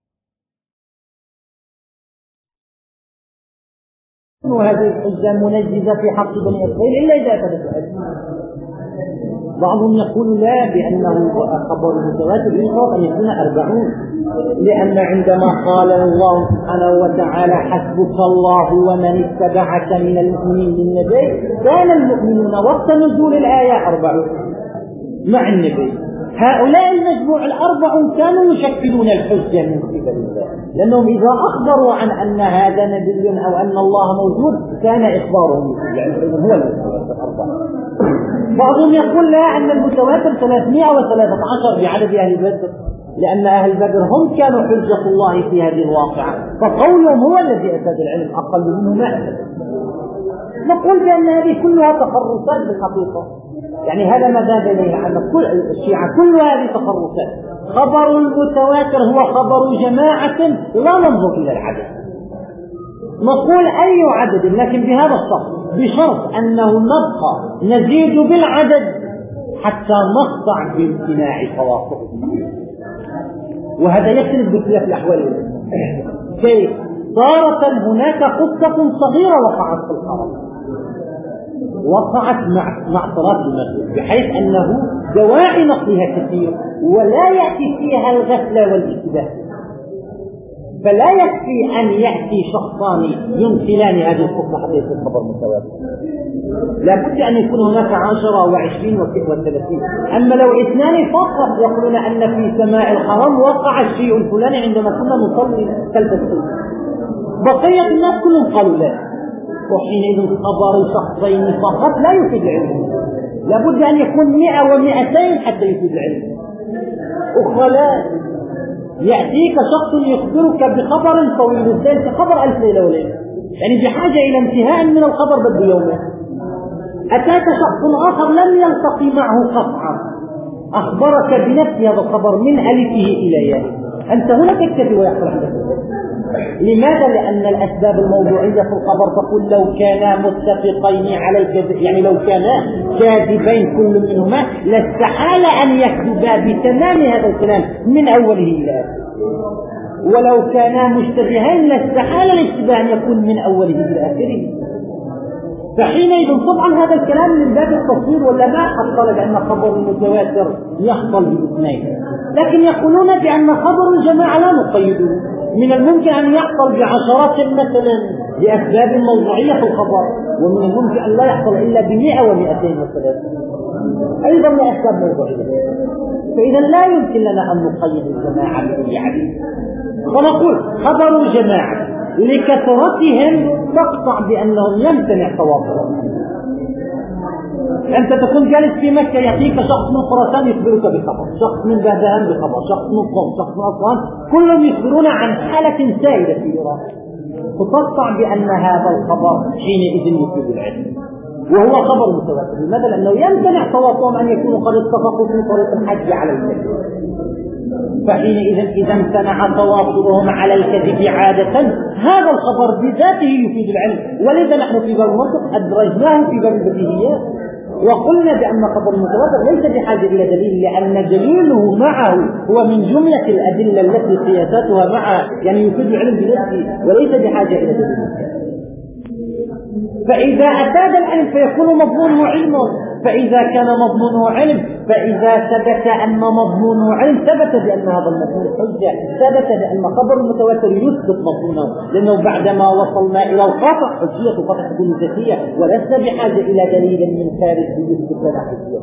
وهذه الحجة منجزة في حق بني إسرائيل إلا إذا أثبت العلم. بعضهم يقول لا، بأنه خبر المتواتر يشترط أن يكون أربعون، لأن عندما قال الله سبحانه وتعالى حسبك الله ومن اتبعك من المؤمنين النبي، كان المؤمنون وقت نزول الآية أربعون مع النبي. هؤلاء المجموع الأربعون كانوا يشكلون الحجة من قبل الله، لأنهم إذا أخبروا عن أن هذا نبي أو أن الله موجود كان إخبارهم يعني هو المتواتر أربعون. بعضهم يقول لا، أن المتواتر ثلاثمائة وثلاثة عشر بعدد أهل بدر، لأن أهل بدر هم كانوا حجة الله في هذه الواقعة، فقولهم هو الذي أفاد العلم، أقل منه ما أفاد. نقول بأن هذه كلها تخرصات بالحقيقة، يعني هذا ما ذهب إليه عن كل الشيعة، كل هذه تخرصات. خبر المتواتر هو خبر جماعة لا ننظر إلى العدد، نقول أي عدد لكن بهذا الشرط، بشرط أنه نبقى نزيد بالعدد حتى نقطع بامتناع تواصله، وهذا يختلف باختلاف الأحوال. كيف؟ صارت هناك قصة صغيرة وقعت في الحرم، وقعت مع مع صلاة المغرب، بحيث أنه دواعي نقلها كثير ولا يأتي فيها الغفلة والاشتباه، فلا يكفي أن يأتي شخصان يمثلان هذه القصة حتى يكون خبر متواتر. لا بد أن يكون هناك عشرة وعشرين وثلاثين. أما لو اثنان فقط يقولون أن في سماء الحرم وقع الشيء الفلاني عندما كنا نصلي خلف السجود، بقية الناس كلهم قالوا لا، وحينئذ خبر شخصين فقط لا يفيد العلم، لا بد أن يكون مئة ومئتين حتى يفيد العلم. أخرى لا، يأتيك شخص يخبرك بخبر طويل الزين كخبر ألف ليلة وليلة، يعني بحاجة إلى انتهاء من الخبر بده يومين. أتاك شخص آخر لم يلتقي معه قطعا، أخبرك بنفس هذا الخبر من ألفه إلى يائه، أنت هنا تكتفي ويحصل عندك. لماذا؟ لأن الأسباب الموضوعية في الخبر تقول لو كانا متفقين على الكذب، يعني لو كانا كاذبين كل منهما لاستحال أن يكذبا بتمام هذا الكلام من أوله إلى آخره، ولو كانا مشتبهين لاستحال الاشتباه أن يكون من أوله إلى آخره. فحينئذ طبعا هذا الكلام من باب التصوير ولا ما حصل، لأن خبر المتواتر يحصل باثنين، لكن يقولون بأن خبر الجماعة لا نقيده، من الممكن أن يحصل بعشرات مثلا لأسباب موضوعية في الخبر، ومن الممكن أن لا يحصل إلا بمئة ومئتين وثلاثين أيضا لأسباب موضوعية. فإذا لا يمكن لنا أن نقيد الجماعة بكل عدد، ونقول خبر الجماعة لكثرتهم تقطع بأنهم يمتنع تواصلهم. أنت تكون جالس في مكة يأتيك شخص من خراسان يخبرك بخبر، شخص من بهدهان بخبر، شخص من قم، شخص من أسوان، كلهم يخبرون عن حالة سائدة في إيران، فتقطع بأن هذا الخبر حينئذ يفيد العلم وهو خبر متواتر. لماذا؟ لأنه يمتنع تواصلهم أن يكونوا قد اتفقوا في طريق الحج على الكذب، فحينئذ إذا امتنع تواصلهم على الكذب عادة هذا الخبر بذاته يفيد العلم. ولذا نحن في باب المنطق أدرجناه في باب البديهيات، وقلنا بأن خبر المتواتر ليس بحاجة إلى دليل، لأن دليله معه هو من جملة الأدلة التي قياساتها معه يعني يفيد العلم بنفسه وليس بحاجة إلى دليل. فإذا أفاد العلم فيكون مضمونه علمه، فإذا كان مضمونه علم، فإذا ثبت أن مضمونه علم ثبت بأن هذا المضمون حجة، ثبت بأن خبر المتواتر يثبت مضمونه، لأنه بعدما وصلنا إلى القطع حجية القطع تكون ذاتية، ولسنا بحاجة إلى دليل من خارج يثبت لنا حجية.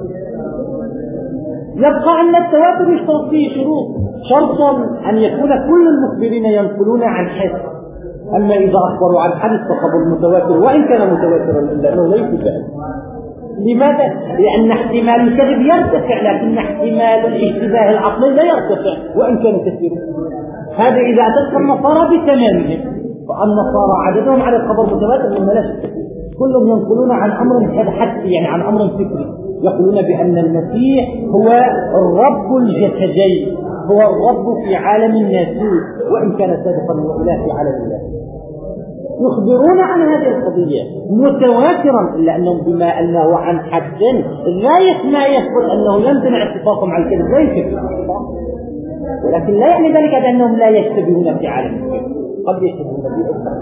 يبقى أن التواتر يشترط فيه شروط، شرط أن يكون كل المخبرين ينقلون عن حدث، أما إذا أخبروا عن حدث فخبر المتواتر وإن كان متواترا إلا أنه ليس كذلك. لماذا؟ لأن احتمال الكذب يرتفع، لكن احتمال الاشتباه العقلي لا يرتفع وإن كان كثيرا. هذا إذا أتت النصارى بتمامهم، فالنصارى عددهم على الخبر المتواتر مما لا شك، كلهم ينقلون عن أمر حدثي، يعني عن أمر فكري، يقولون بأن المسيح هو الرب الجسدي، هو الرب في عالم الناسوت وإن كان سابقا وإله في عالم الله. يخبرون عن هذه القضية متواترا، إلا أنهم بما أنه عن حد لا يسمع يثبت أنه يمتنع اتفاقهم على الكذب، لا يشبه، ولكن لا يعني ذلك بأنهم لا يشتبهون في عالم الكذب، قد يشتبهون به أكثر.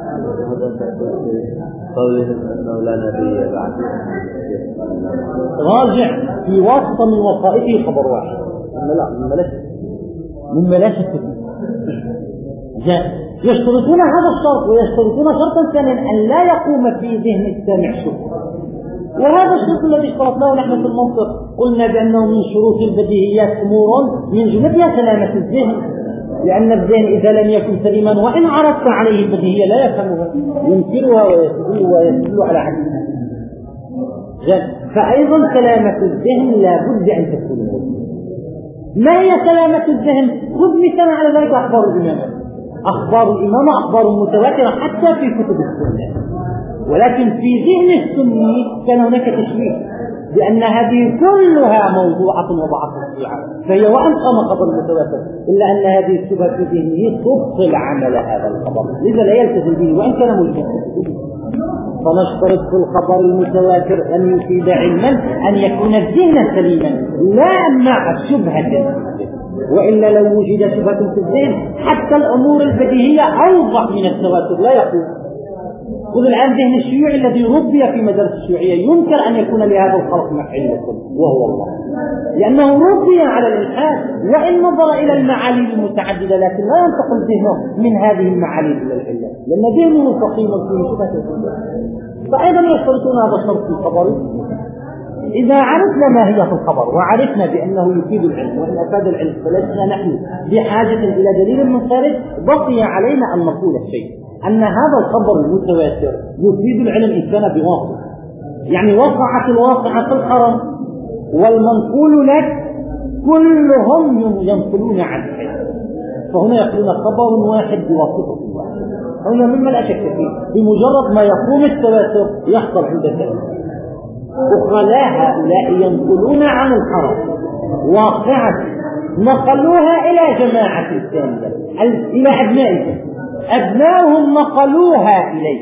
قولهم أنه لا نبي بعد، راجع في واسطة من وسائطه خبر واحد، مما لا مما لا شك فيه. يشترطون هذا الشرط، ويشترطون شرطا ثانيا أن لا يقوم في ذهن السامع شبهة، وهذا الشرط الذي اشترطناه نحن في المنطق، قلنا بأنه من شروط البديهيات أمور من جملتها سلامة الذهن، لأن الذهن إذا لم يكن سليما وإن عرضت عليه البديهية لا يفهمها، ينكرها ويستدل ويستدل على عكسها. فأيضا سلامة الذهن لا بد أن تكون موجودة. ما هي سلامة الذهن؟ خذ مثلا على ذلك أخبار الإمامة، أخبار الإمامة أخبار متواترة حتى في كتب السنة، ولكن في ذهن السني كان هناك تشويه بأن هذه كلها موضوعة وضعت الشيعة، فهي وأن قام خبر متواتر إلا أن هذه الشبهة في ذهنه تبطل عمل هذا الخبر، لذا لا يلتزم به وإن كان ملزما. فنشترط في الخبر المتواتر أن يفيد علما، أن يكون الذهن سليما لا مع شبهة، وإلا لو وجد شبهة في الذهن حتى الأمور البديهية أوضح من التواتر لا يقوم. خذ الآن ذهن الشيوعي الذي ربي في مدارس الشيوعية ينكر أن يكون لهذا الخلق مفعول وهو الله، لأنه ربي على الإلحاد وإن نظر إلى المعالم المتعددة، لكن لا ينتقل ذهنه من هذه المعالم إلى العلة، لأن ذهنه سقيم فيه شبهة. فأيضا يشترطون هذا الشرط في الخبر. إذا عرفنا ما هي في الخبر وعرفنا بأنه يفيد العلم وإن أفاد العلم فلسنا نحن بحاجة إلى دليل من خارج، بقي علينا أن نقول الشيء أن هذا الخبر المتواتر يفيد العلم إن كان بواقع، يعني وقعت الواقعة في الحرم والمنقول لك كلهم ينقلون عن حيث، فهنا يقولون خبر واحد بواسطة واحد، هنا مما لا شك فيه، بمجرد ما يقوم التواتر يحصل عند العلم. أخرى لا، هؤلاء ينقلون عن الحرم واقعة نقلوها إلى جماعة ثانية، إلى أبنائهم، أبنائهم نقلوها إليه،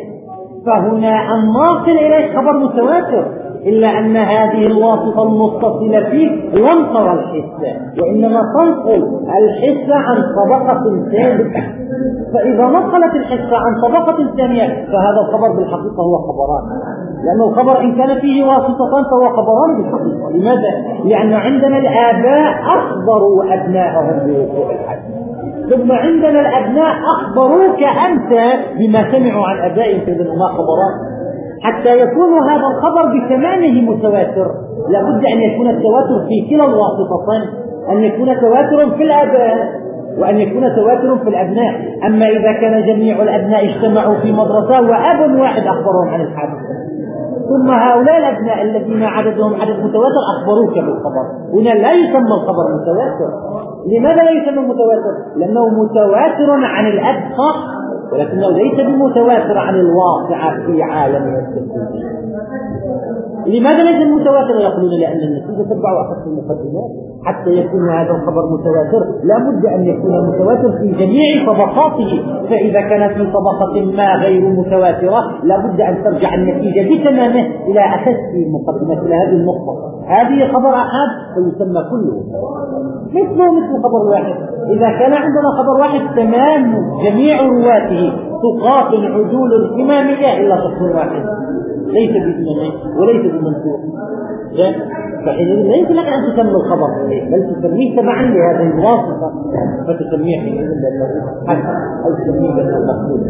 فهنا الناقل إليه خبر متواتر، إلا أن هذه الواسطة المتصلة فيه لم ترى الحس، وإنما تنقل الحس عن طبقة ثانية، فإذا نقلت الحس عن طبقة ثانية فهذا الخبر بالحقيقة هو خبران، لأنه الخبر إن كان فيه واسطتان فهو خبران بالحقيقة. لماذا؟ لأن عندنا الآباء أخبروا أبنائهم بوقوع الحدث، ثم عندنا الأبناء أخبروك أنت بما سمعوا عن أبائهم، فإذنهما خبران. حتى يكون هذا الخبر بتمامه متواتر لابد أن يكون التواتر في كلا الواسطتين، أن يكون تواتر في الآباء وأن يكون تواتر في الأبناء. أما إذا كان جميع الأبناء اجتمعوا في مدرسة وأب واحد أخبرهم عن الحادث، ثم هؤلاء الأبناء الذين عددهم عدد متواتر أخبروك بالخبر، هنا لا يسمى الخبر متواتر. لماذا لا يسمى متواتر؟ لأنه متواتر عن الأب صح، ولكنه ليس بمتواتر عن الواقع في عالم التكوين. لماذا ليس متواتر؟ يقولون لأن النتيجة تتبع أخذ المقدمات. حتى يكون هذا الخبر متواتر لا بد أن يكون متواتر في جميع طبقاته، فإذا كانت من طبقة ما غير متواترة لا بد أن ترجع النتيجة بتمامه إلى أساس المقدمات، إلى هذه النقطة. هذه خبر أحد فيسمى كله مثله مثل خبر واحد. إذا كان عندنا خبر واحد تمام جميع رواته ثقات عدول إمامية إلا شخص واحد، ليس بإمامين وليس بمنصور. فحينئذ لا يمكن لك أن تسمي الخبر بل تسميه تبعا لهذه الواسطة فتسميه حينئذ لأنه حسن أو تسميه بأنه مقبول.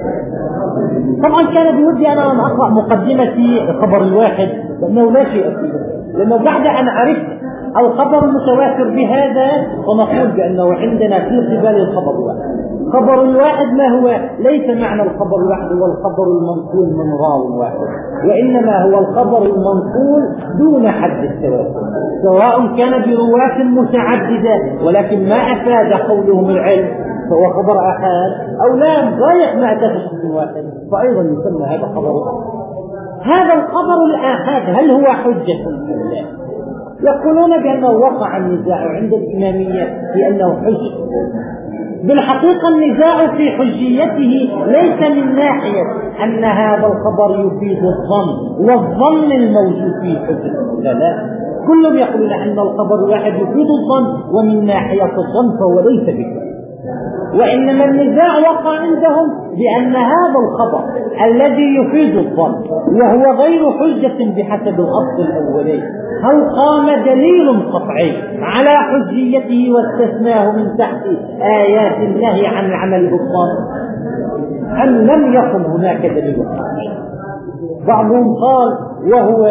طبعا كان بودي أنا أن أقرأ مقدمتي الخبر الواحد لأنه لا شيء فيه، لأنه بعد أن عرفت الخبر المتواتر بهذا فنقول بأنه عندنا في قبال الخبر الواحد. خبر الواحد ما هو؟ ليس معنى الخبر الواحد هو الخبر المنقول من راو واحد، وإنما هو الخبر المنقول دون حد التواتر، سواء كان برواة متعددة ولكن ما أفاد قولهم العلم فهو خبر أحاد، أو لا غاية ما أتى شخص واحد فأيضا يسمى هذا خبر أحاد. هذا الخبر الآحاد هل هو حجة أم لا؟ يقولون بأنه وقع النزاع عند الإمامية في أنه حجة. بالحقيقة النزاع في حجيته ليس من ناحية أن هذا الخبر يفيد الظن والظن الموجود فيه حجة، لا لا، كلهم يقولون أن الخبر الواحد يفيد الظن ومن ناحية الظن فهو ليس بكذا، وإنما النزاع وقع عندهم بأن هذا الخبر الذي يفيد الظن وهو غير حجة بحسب الأصل الأولي هل قام دليل قطعي على حجيته واستثناه من تحت آيات النهي عن العمل بالظن أم لم يكن هناك دليل قطعي. بعضهم قال وهو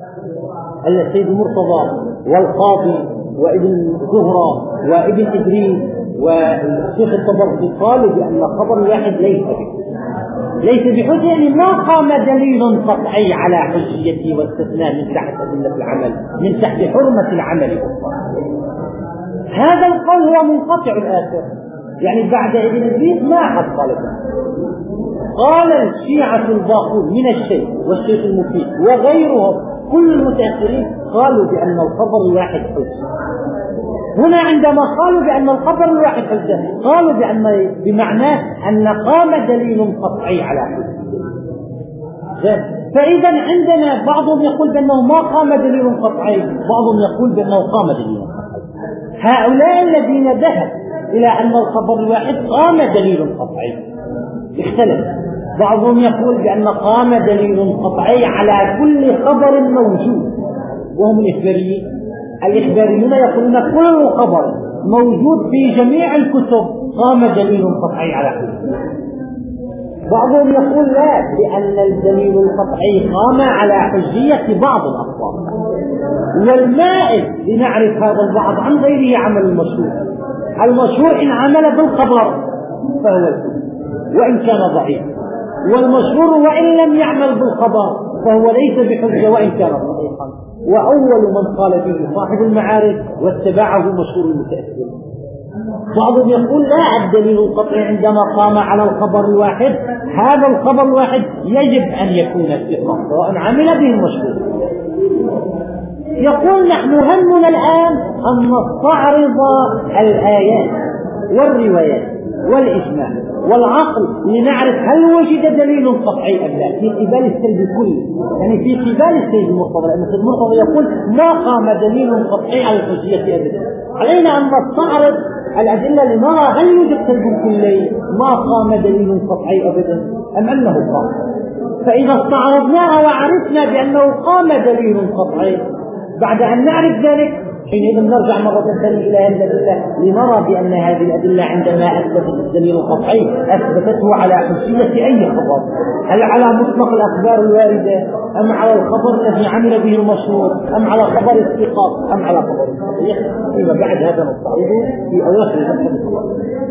السيد المرتضى والقاضي وابن زهرة وابن إدريس والشيخ الطبرسي قالوا بأن خبر الواحد ليس ليس بحجة، يعني ما قام دليل قطعي على حجيته واستثناء من تحت أدلة العمل من تحت حرمة العمل بالظن. هذا القول هو منقطع الآثر، يعني بعد ابن إدريس ما أحد قال ذلك. قال الشيعة الباقون من الشيخ والشيخ المفيد وغيرهم كل المتأخرين قالوا بأن الخبر الواحد حجة. هنا عندما قالوا بأن الخبر الواحد حجة قالوا بأن بمعناه أن قام دليل قطعي على حجة. فإذا عندنا بعضهم يقول بأنه ما قام دليل قطعي، بعضهم يقول بأنه قام دليل قطعي. هؤلاء الذين ذهبوا إلى أن الخبر الواحد قام دليل قطعي اختلف، بعضهم يقول بأن قام دليل قطعي على كل خبر موجود وهم الإخباريين. الإخباريون يقولون كل خبر موجود في جميع الكتب قام دليل قطعي على حجة. بعضهم يقول لا، لأن الدليل القطعي قام على حجية بعض الأخبار، والمائل لنعرف هذا البعض عن غيره عمل المشهور. المشهور إن عمل بالخبر فهو الحجة وإن كان ضعيف، والمشهور وإن لم يعمل بالخبر فهو ليس بحجة وإن كان صحيحا. وأول من قال به صاحب المعارف واتبعه مشهور المتأثر. بعضهم يقول لا، الدليل القطعي عندما قام على الخبر الواحد هذا الخبر الواحد يجب أن يكون ثقة سواء عمل به المشهور. يقول نحن همنا الآن أن نستعرض الآيات والروايات والإجماع والعقل لنعرف هل وجد دليل قطعي أم لا في قبال السلب كله، يعني في قبال السيد المرتضى، لأن السيد المرتضى يقول ما قام دليل قطعي على الحجية أبدا. علينا أن نستعرض الأدلة لنرى هل يوجد سلب كلي ما قام دليل قطعي أبدا أم أنه قام. فإذا استعرضناها وعرفنا بأنه قام دليل قطعي بعد أن نعرف ذلك حينئذ نرجع مرة ثانية إلى هذه الأدلة لنرى بأن هذه الأدلة عندما أثبتت الدليل القطعي أثبتته على حجية أي خبر، هل على مطلق الأخبار الواردة أم على الخبر الذي عمل به المشهور أم على خبر الثقة أم على خبر الصحيح. فيما بعد هذا نستعرضه في أواخر المسألة.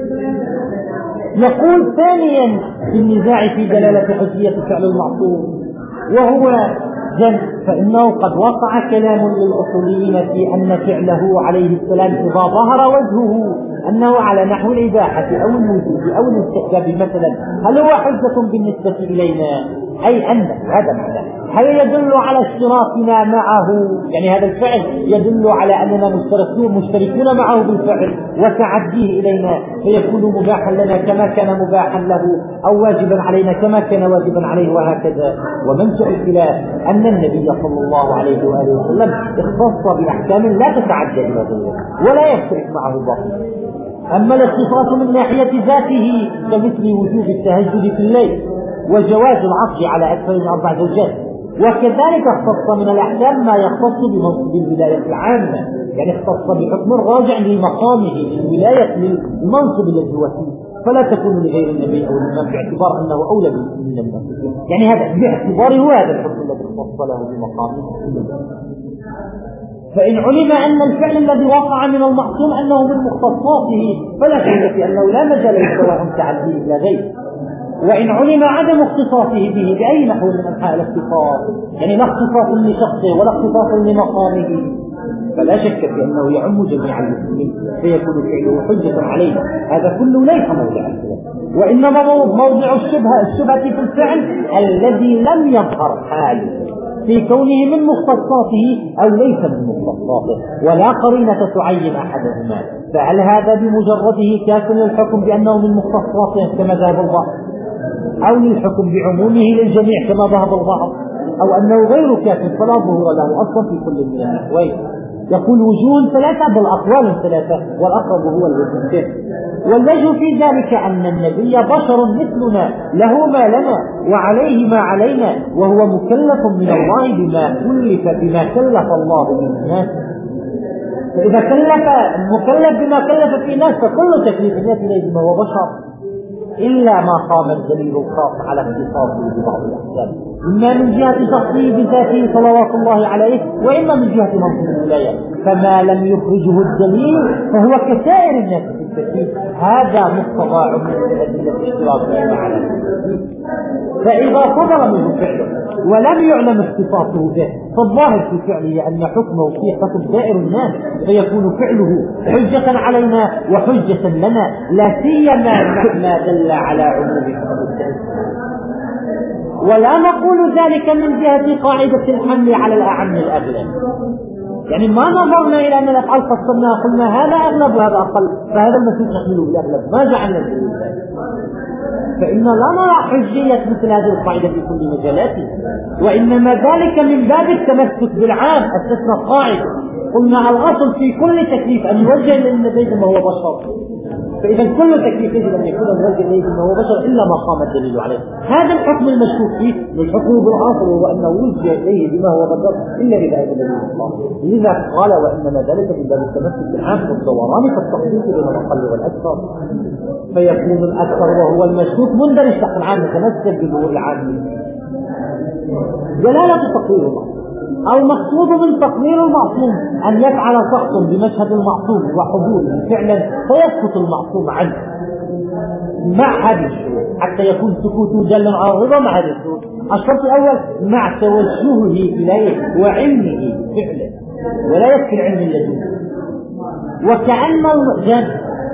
نقول ثانيا في النزاع في دلالة حجية فعل المعصوم وهو جن، فإنه قد وقع كلام للأصوليين في أن فعله عليه السلام إذا ظهر وجهه أنه على نحو الإباحة أو الوجوب أو الاستحباب مثلا هل هو حجة بالنسبة إلينا؟ أي أن هذا معنى هل يدل على اشتراكنا معه، يعني هذا الفعل يدل على أننا مشتركون معه بالفعل وتعديه إلينا فيكون مباحا لنا كما كان مباحا له أو واجبا علينا كما كان واجبا عليه وهكذا. ومنشأ الخلاف أن النبي صلى الله عليه وآله وسلم اختص بأحكام لا تتعدى إلى غيره ولا يشترك معه باطل. أما الاختصاص من ناحية ذاته كمثل وجوب التهجد في الليل وجواز العقد على أكثر من أربع زوجات وكذلك اختص من الأحكام ما يختص بمنصب الولاية العامة، يعني اختص بحكم راجع لمقامه للولاية للمنصب الذي هو فيه، فلا تكون لغير النبي أو الإمام باعتبار أنه أولى من الناس. يعني هذا باعتباره هذا الحكم الذي اختص له بمقامه. فإن علم أن الفعل الذي وقع من المعصوم أنه من مختصاته فلا شك في أنه لا مجال للسواء تعديه إلى غيره. وإن علم عدم اختصاصه به بأي نحو من أنحاء الاختصاص، يعني لا اختصاص لشخصه ولا اختصاص لمقامه، فلا شك في أنه يعم جميع المسلمين فيكون فعله حجة عليه. هذا كله ليس موضع الخلاف، وإنما موضع الشبهة الشبهة في الفعل الذي لم يظهر حاله في كونه من مختصاته أو ليس من مختصاته، ولا قرينة تعين أحدهما. فهل هذا بمجرده كاف للحكم بأنه من مختصاته كما ذهب البعض، أو للحكم بعمومه للجميع كما ذهب البعض، أو أنه غير كاف فلا ظهور له أصلا في كل من النحوين؟ يقول وجوه ثلاثة بل أقوال ثلاثة، والأقرب هو الوجه الثاني. والوجه في ذلك أن النبي بشر مثلنا له ما لنا وعليه ما علينا، وهو مكلف من الله بما كلف بما كلف الله من الناس. فإذا كلف مكلف بما كلف في الناس فكل تكليف الناس إليه ما هو بشر، إلا ما قام الدليل الخاص على اختصاصه ببعض الأحكام، إما من جهة شخصه بذاته صلوات الله عليه، وإما من جهة منصب الولاية. فما لم يخرجه الدليل فهو كسائر الناس في التكليف، هذا مقتضى عموم الأدلة الاشتراكية على التكليف. فإذا صدر منه فعله ولم يعلم اختصاصه به فالظاهر في فعله أن حكمه في حكم سائر الناس، فيكون فعله حجة علينا وحجة لنا، لا سيما ما دل على عموم حكم التأثير. ولا نقول ذلك من جهة قاعدة الحمل على الأعم الأغلب، يعني ما نظرنا إلى أن الأفعال قسمناها قلنا هذا أغلب وهذا أقل فهذا المسلم نحمله بالأغلب، ما جعلنا الدليل ذلك. فإن لا نرى حجية مثل هذه القاعدة في كل مجالاته، وإنما ذلك من باب التمسك بالعام. أسسنا قاعدة قلنا الأصل في كل تكليف أن يوجه للنبي ما هو بشر، فإذا كل تكليف يجب أن يكون موجه إليه ما هو بشر إلا ما قام الدليل عليه. هذا الحكم المشكوك فيه للحكم بالعاصر، وهو أنه وجه إليه بما هو بشر إلا إذا أذن به الله. لذا قال وإنما ذلك من باب التمسك بالعام والدوران كالتخصيص بين الأقل والأكثر، فيكون الأكثر وهو المشكوك مندرج تحت العام يتمسك بظهور العام. جلالة تقرير الله أو مقصود من تقرير المعصوم أن يفعل شخص بمشهد المعصوم وحضوره فعلا فيسقط المعصوم عنه مع هذه الشروط حتى يكون سكوته دالا على الرضا مع هذه الشروط. الشرط الأول مع توجهه إليه وعلمه فعلا، ولا يكفي العلم الذي وكأن الجن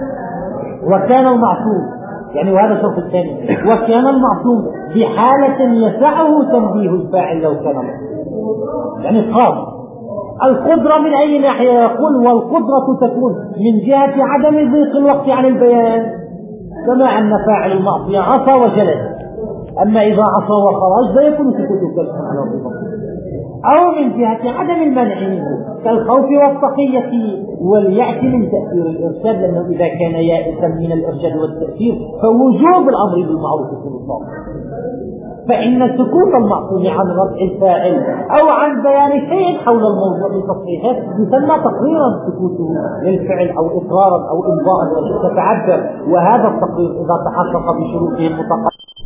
وكان المعصوم، يعني وهذا الشرط الثاني، وكان المعصوم بحالة يسعه تنبيه الفاعل لو كان معصوم، يعني قام القدرة من أي ناحية؟ يقول والقدرة تكون من جهة عدم ضيق الوقت عن البيان، كما أن فاعل المعصية عصى وجلد، أما إذا عصى وخرج فيكون سكوته كالحكم على الرضا، أو من جهة عدم المنع منه كالخوف والتقية واليأس من تأثير الإرشاد، لأنه إذا كان يائسا من الإرشاد والتأثير فوجوب الأمر بالمعروف يكون صادقا. فإن سكوت المعصوم عن رفع الفاعل أو عن بيان شيء حول الموضوع بتصحيحه يسمى تقريرا سكوته للفعل أو إقرارا أو إمضاء تتعبر، وهذا التقرير إذا تحقق بشروطه المتقدمة